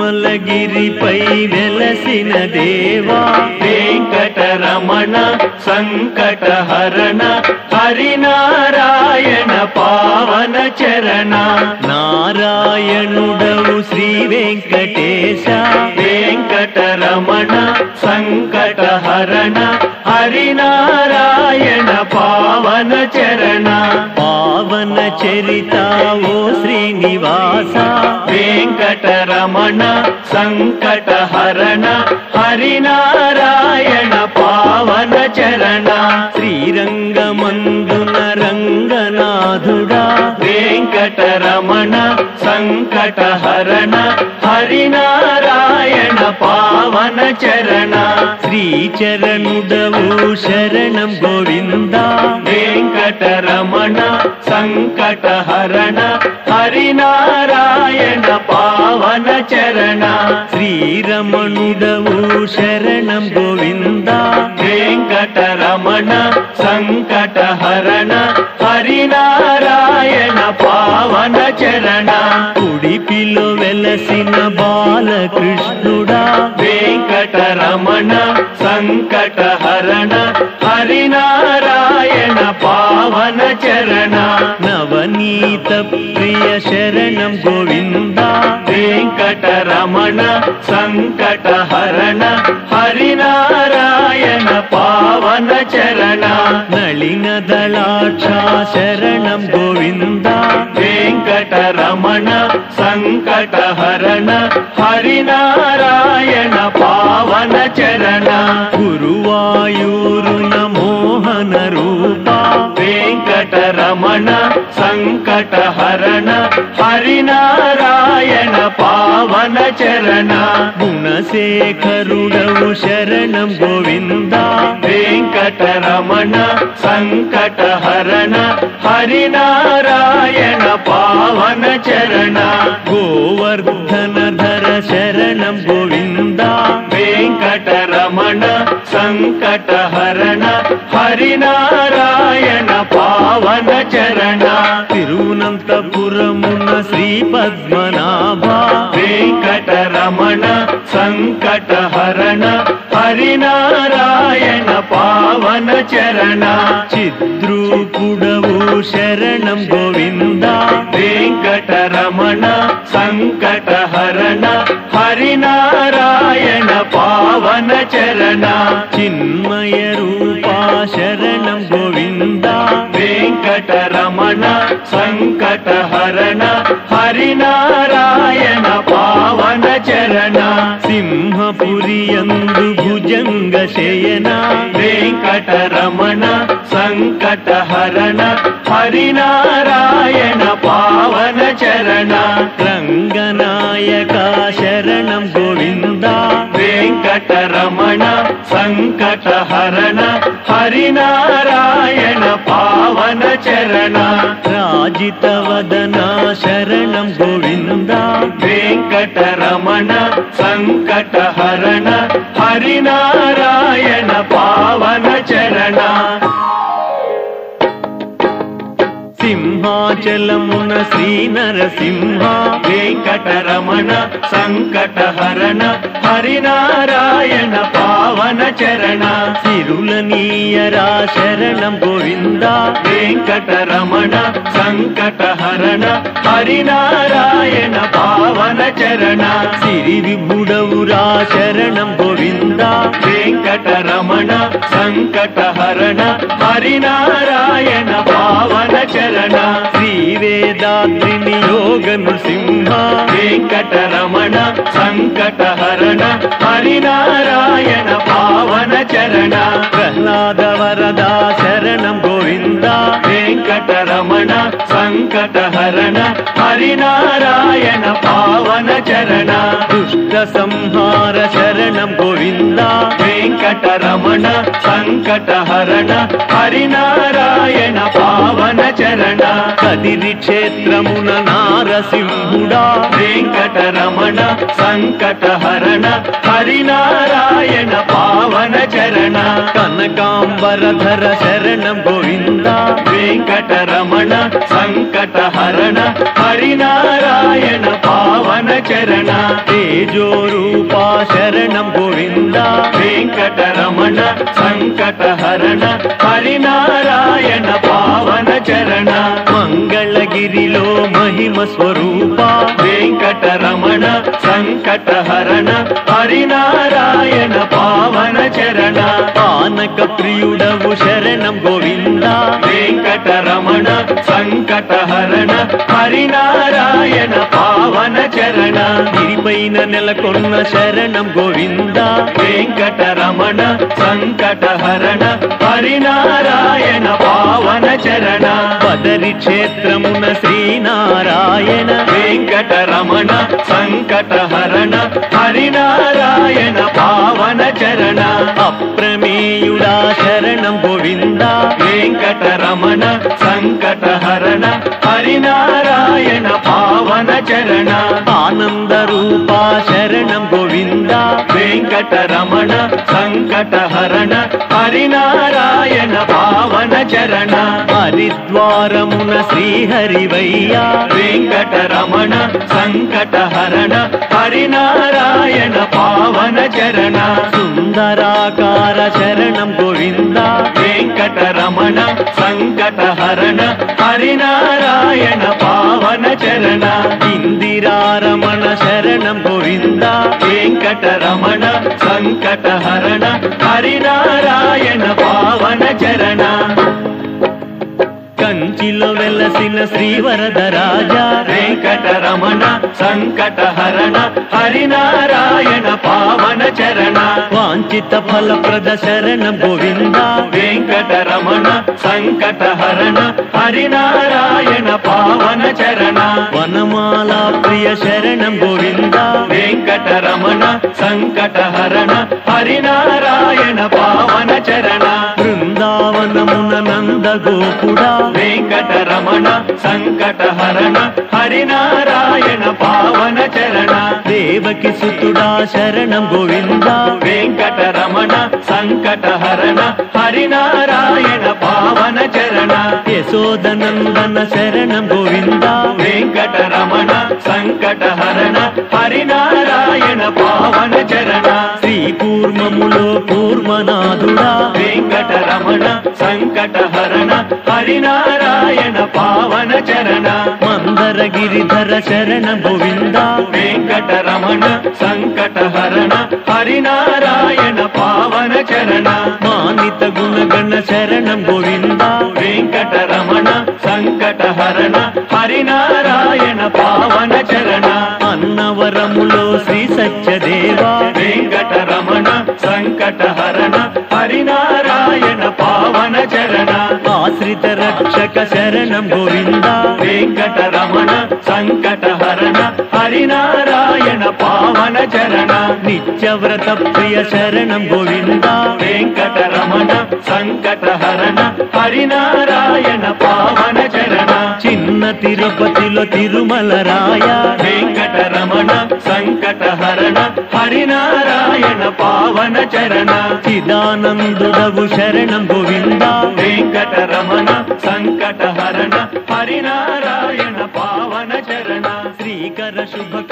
తిరుమలగిరిపై వెలసిన దేవా వెంకటరమణ సంకటహరణ హరినారాయణ పావన చరణ నారాయణుడవు శ్రీ వెంకటేశ వెంకటరమణ సంకటహరణ హరినారాయణ పావన చరణ పావన చరిత ఓ శ్రీనివాస వెంకటరమణ సంకటహరణ హరినారాయణ పావన చరణ శ్రీరంగమందున రంగనాథుడా వెంకటరమణ సంకటహరణ హరినారాయణ పావన చరణ శ్రీచరణుడవు శరణం గోవింద వెంకటరమణ సంకటహరణ హరినారాయణ పావన చరణ శ్రీరమణుడవు శరణం గోవింద వెంకటరమణ సంకటహరణ హరినారాయణ పావన చరణ ఉడిపిలో వెలసిన బాలకృష్ణుడా వెంకటరమణ సంకటహరణ హరినారాయణ పావన చరణ నవనీత ప్రియ శరణం గోవింద వెంకటరమణ సంకటహరణ హరినారాయణ పావన చరణ నళిన దళాక్ష శరణం గోవింద వెంకటరమణ సంకటహరణ హరినారాయణ పావన చరణ గురువాయూరున మోహన రూప వెంకటరమణ సంకటహరణ హరినారాయణ పావన చరణ గుణశేఖరుడవు శరణం గోవింద వెంకటరమణ సంకటహరణ హరినారాయణ పావన చరణ గోవర్ధనధర శరణం గోవింద వెంకటరమణ సంకటహరణ హరినారాయణ పావన చరణ తిరువనంతపురమున శ్రీ పద్మనాభ వెంకటరమణ సంకటహరణ హరినారాయణ పావన చరణ చిద్రూపుడవు శరణం గోవింద వెంకటరమణ సంకటహరణ హరినారాయణ పావన చరణ చిన్మయ రూపా శరణం గోవింద వెంకటరమణ సంకటహరణ హరినారాయణ పావన చరణ సింహపురియందు భుజంగ శయన వెంకటరమణ సంకటహరణ హరినారాయణ పావన చరణ రంగనాయక శరణం గోవింద వెంకటరమణ సంకటహరణ హరినారాయణ పావన చరణ రాజితవదన శరణం గోవింద వెంకటరమణ సంకటహరణ హరినారాయణ పావన చరణ సింహాచలమున శ్రీ నరసింహ వెంకటరమణ సంకటహరణ హరినారాయణ పావన చరణ సిరులనీయరా శరణం గోవింద వెంకటరమణ సంకటహరణ హరినారాయణ పావన చరణ సిరి విభుడవురా శరణం గోవింద వెంకటరమణ సంకటహరణ హరినారాయణ పావన చరణ శ్రీ వేదాద్రి నియోగ నృసింహ వెంకటరమణ సంకటహరణ హరినారాయణ పావన చరణ ప్రహ్లాద వరదా శరణం గోవింద వెంకటరమణ సంకటహరణ హరినారాయణ పావన చరణ దుష్ట సంహార శరణం గోవింద వెంకటరమణ సంకటహరణ హరినారాయణ పావన చరణ కదిరి క్షేత్రమున నారసింహుడా వెంకటరమణ సంకటహరణ హరినారాయణ పావన చరణ కనకాంబరధర శరణం గోవింద వెంకటరమణ సంకటహరణ హరినారాయణ పావన చరణ తేజోరూపా శరణం గోవింద వెంకటరమణ సంకటహరణ హరినారాయణ పావన చరణ మంగళగిరిలో మహిమ స్వరూప వెంకటరమణ సంకటహరణ హరినారాయణ పావన చరణ ఆనక ప్రియుడవు శరణం గోవింద వెంకటరమణ సంకటహరణ హరినారాయణ పావన చరణ గిరిపైన నెలకొన్న శరణం గోవింద వెంకటరమణ సంకటహరణ హరినారాయణ పావన చరణ పదరి క్షేత్రమున శ్రీనారాయణ వెంకటరమణ సంకటహరణ హరినారాయణ పావన చరణ అప్రమేయుడా శరణం గోవింద వెంకటరమణ సంకటహరణ హరినారాయణ పావన చరణ ఆనంద రూపా శరణం గోవింద వెంకటరమణ సంకటహరణ హరినారాయణ పావన చరణ హరిద్వారమున శ్రీహరివయ్య వెంకటరమణ సంకటహరణ హరినారాయణ పావన చరణ సుందరాకార శరణం గోవింద వెంకటరమణ సంకటహరణ హరినారాయణ పావన చరణ ఇందిరారమణ శరణం గోవింద వెంకటరమణ సంకటహరణ హరినారాయణ పావన చరణ కంచిలో వెలసిన శ్రీవరదరాజా వెంకటరమణ సంకటహరణ హరినారాయణ పావన చరణ వాంఛిత ఫలప్రద శరణం గోవింద వెంకటరమణ సంకటహరణ హరినారాయణ పావన చరణ వనమాల ప్రియ శరణం గోవింద వెంకటరమణ సంకటహరణ హరినారాయణ పావన చరణ బృందావనమున నంద గోపుడా వెంకటరమణ సంకటహరణ హరినారాయణ పావన చరణ దేవకి సుతుడా శరణం గోవింద వెంకటరమణ సంకటహరణ హరినారాయణ పావన చరణ యశోదనందన శరణం గోవింద వెంకటరమణ సంకటహరణ హరినారాయణ పావన చరణ శ్రీ కూర్మములో కూర్మనాథుడా వెంకటరమణ సంకటహరణ హరినారాయణ పావన చరణ మందర గిరిధర శరణం గోవింద వెంకటరమణ సంకటహరణ హరినారాయణ పావన చరణ మానిత గుణగణ శరణం గోవింద వెంకటరమణ సంకటహరణ హరినారాయణ పావన చరణ అన్నవరములో శ్రీ సత్యదేవా వెంకటరమణ సంకటహరణ హరినారాయణ పావన చరణ ఆశ్రిత రక్షక శరణం గోవింద వెంకటరమణ సంకటహరణ హరినారాయణ పావన చరణ నిత్యవ్రత ప్రియ శరణం గోవింద వెంకటరమణ సంకటహరణ హరినారాయణ పావన చరణ చిన్న తిరుపతిలో తిరుమల రాయ వెంకటరమణ సంకటహరణ హరినారాయణ పావన చరణ చిదానందుడవు శరణం గోవింద వెంకటరమణ సంకటహరణ హరినారాయణ పావన చరణ శ్రీకర శుభ